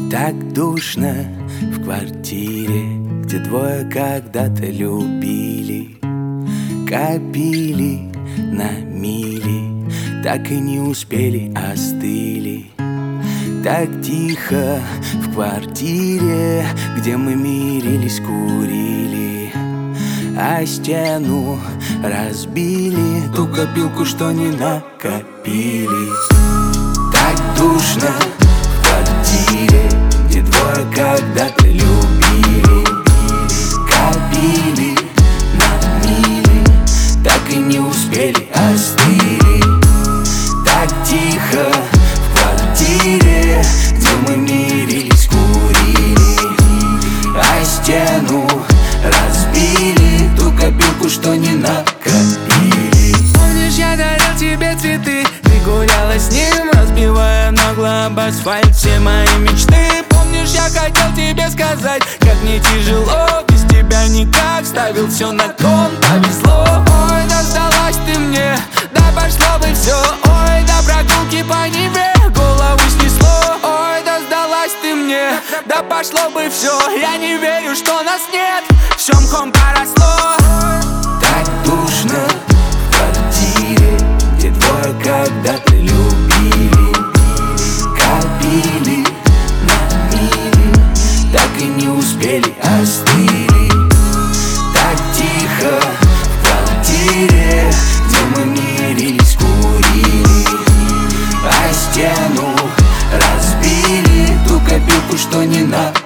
Так душно в квартире, где двое когда-то любили, копили на мили, так и не успели, остыли. Так тихо в квартире, где мы мирились, курили, а стену разбили, ту копилку, что не накопили. Так душно в квартире, где двое когда-то любили, копили на мили, так и не успели, остыли. Так тихо в квартире, где мы мирились, курили, а стену разбили, ту копилку, что не накопили. Помнишь, я дарил тебе цветы, ты гуляла с ним, разбивая нагло об асфальт все мои мечты. Помнишь, я хотел тебе сказать, как мне тяжело, без тебя никак, ставил все на кон, повезло. Ой, да сдалась ты мне, да пошло бы все. Ой, да прогулки по Неве голову снесло. Ой, да сдалась ты мне, да пошло бы все. Я не верю, что нас нет, все мхом поросло. Так душно в квартире, где двое когда-то любили, копили на мили, так и не успели, остыли. Так тихо в квартире, где мы мирились, курили, а стену разбили, ту копилку, что не накопили.